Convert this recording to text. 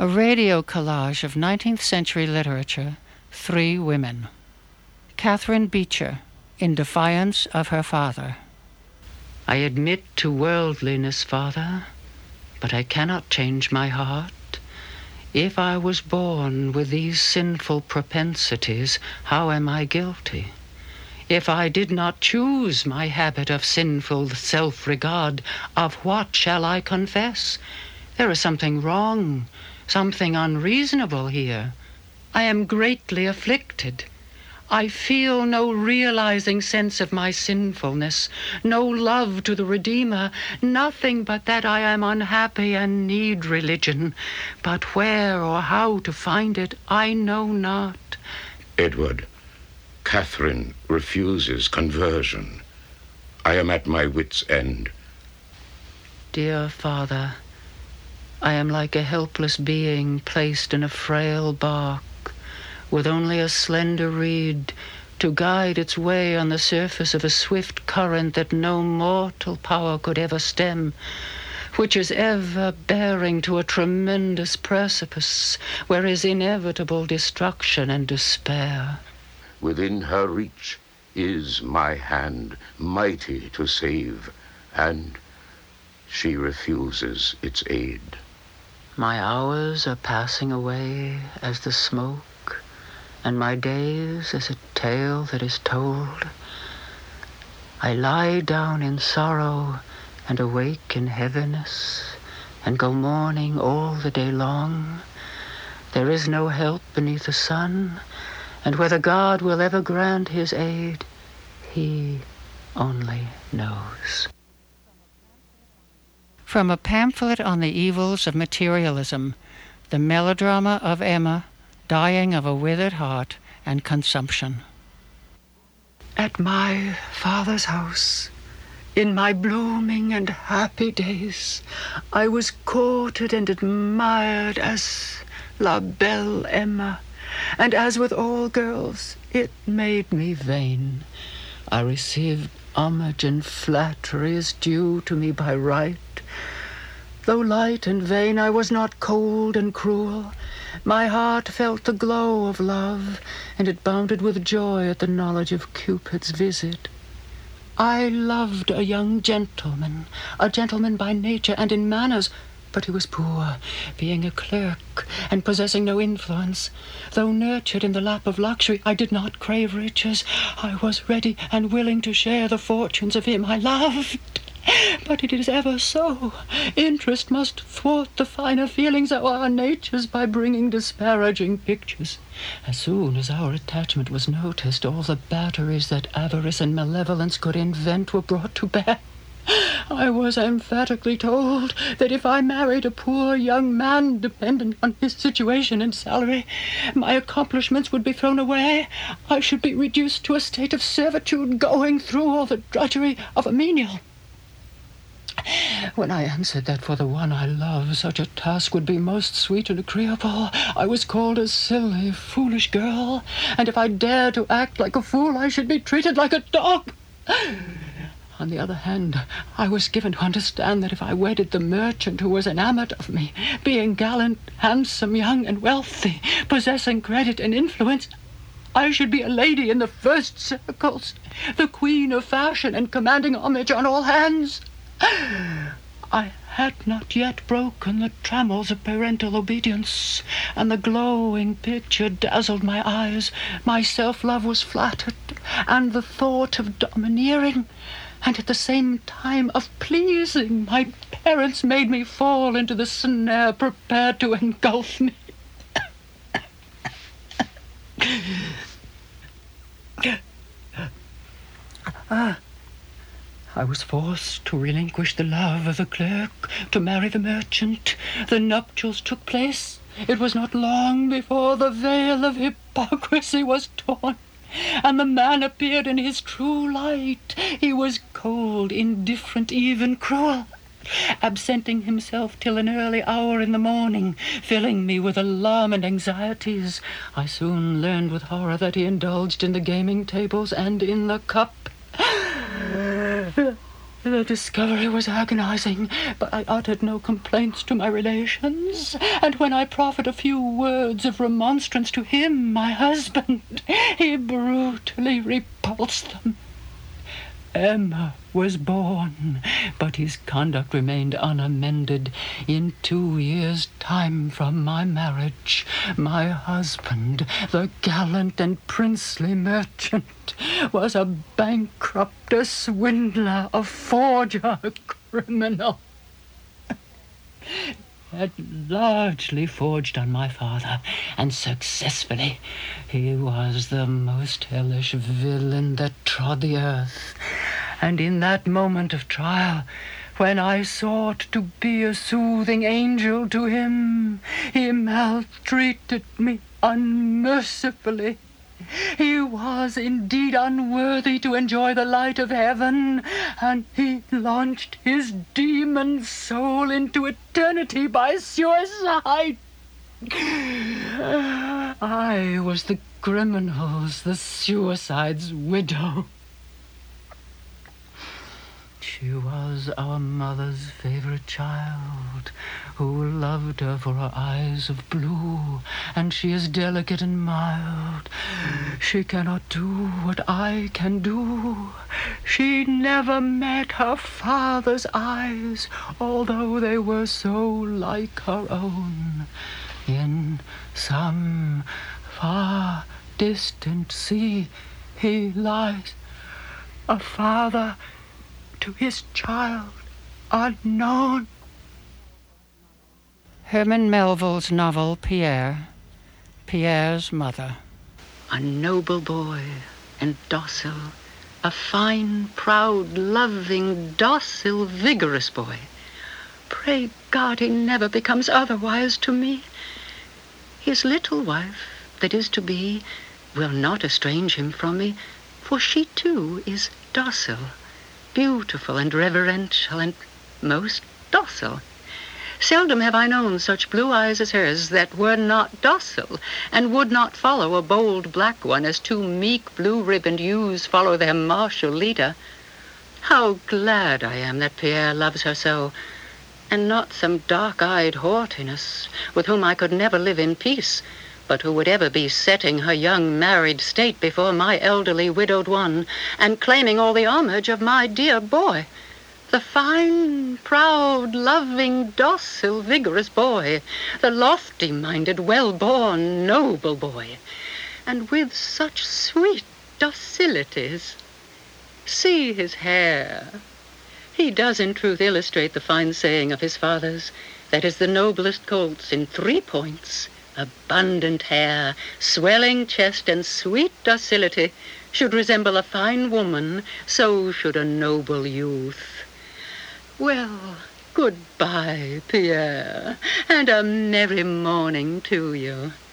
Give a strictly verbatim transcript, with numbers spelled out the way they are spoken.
A radio collage of nineteenth century literature, Three Women. Catherine Beecher, in defiance of her father. I admit to worldliness, Father, but I cannot change my heart. If I was born with these sinful propensities, how am I guilty? If I did not choose my habit of sinful self-regard, of what shall I confess? There is something wrong, something unreasonable here. I am greatly afflicted. I feel no realizing sense of my sinfulness, no love to the Redeemer, nothing but that I am unhappy and need religion. But where or how to find it, I know not. Edward, Catherine refuses conversion. I am at my wit's end. Dear Father, I am like a helpless being placed in a frail bark, with only a slender reed to guide its way on the surface of a swift current that no mortal power could ever stem, which is ever bearing to a tremendous precipice where is inevitable destruction and despair. Within her reach is my hand, mighty to save, and she refuses its aid. My hours are passing away as the smoke, and my days as a tale that is told. I lie down in sorrow and awake in heaviness, and go mourning all the day long. There is no help beneath the sun, and whether God will ever grant his aid, he only knows. From a pamphlet on the evils of materialism, the melodrama of Emma, dying of a withered heart and consumption. At my father's house, in my blooming and happy days, I was courted and admired as La Belle Emma, and as with all girls, it made me vain. I received homage and flattery as due to me by right. Though light and vain, I was not cold and cruel. My heart felt the glow of love, and it bounded with joy at the knowledge of Cupid's visit. I loved a young gentleman, a gentleman by nature and in manners, but he was poor, being a clerk and possessing no influence. Though nurtured in the lap of luxury, I did not crave riches. I was ready and willing to share the fortunes of him I loved. But it is ever so. Interest must thwart the finer feelings of our natures by bringing disparaging pictures. As soon as our attachment was noticed, all the batteries that avarice and malevolence could invent were brought to bear. I was emphatically told that if I married a poor young man dependent on his situation and salary, my accomplishments would be thrown away. I should be reduced to a state of servitude, going through all the drudgery of a menial. When I answered that for the one I love such a task would be most sweet and agreeable, I was called a silly, foolish girl, and if I dared to act like a fool, I should be treated like a dog. On the other hand, I was given to understand that if I wedded the merchant who was enamored of me, being gallant, handsome, young, and wealthy, possessing credit and influence, I should be a lady in the first circles, the queen of fashion, and commanding homage on all hands. I had not yet broken the trammels of parental obedience, and the glowing picture dazzled my eyes. My self-love was flattered, and the thought of domineering, and at the same time of pleasing my parents, made me fall into the snare prepared to engulf me. Ah. I was forced to relinquish the love of the clerk, to marry the merchant. The nuptials took place. It was not long before the veil of hypocrisy was torn, and the man appeared in his true light. He was cold, indifferent, even cruel, absenting himself till an early hour in the morning, filling me with alarm and anxieties. I soon learned with horror that he indulged in the gaming tables and in the cup. The discovery was agonizing, but I uttered no complaints to my relations, and when I proffered a few words of remonstrance to him, my husband, he brutally repulsed them. Emma was born, but his conduct remained unamended. In two years' time from my marriage, my husband, the gallant and princely merchant, was a bankrupt, a swindler, a forger, a criminal. Had largely forged on my father, and successfully. He was the most hellish villain that trod the earth. And in that moment of trial, when I sought to be a soothing angel to him, he maltreated me unmercifully. He was indeed unworthy to enjoy the light of heaven, and he launched his demon soul into eternity by suicide. I was the criminal's, the suicide's widow. She was our mother's favorite child, who loved her for her eyes of blue, and she is delicate and mild. She cannot do what I can do. She never met her father's eyes, although they were so like her own. In some far distant sea he lies, a father to his child unknown. Herman Melville's novel Pierre, Pierre's Mother. A noble boy and docile, a fine, proud, loving, docile, vigorous boy. Pray God he never becomes otherwise to me. His little wife, that is to be, will not estrange him from me, for she too is docile, beautiful and reverential and most docile. Seldom have I known such blue eyes as hers that were not docile and would not follow a bold black one as two meek blue-ribboned ewes follow their martial leader. How glad I am that Pierre loves her so, and not some dark-eyed haughtiness with whom I could never live in peace, but who would ever be setting her young married state before my elderly widowed one, and claiming all the homage of my dear boy, the fine, proud, loving, docile, vigorous boy, the lofty-minded, well-born, noble boy, and with such sweet docilities. See his hair. He does in truth illustrate the fine saying of his father's, that is the noblest colts in three points, abundant hair, swelling chest, and sweet docility, should resemble a fine woman, so should a noble youth. Well, goodbye, Pierre, and a merry morning to you.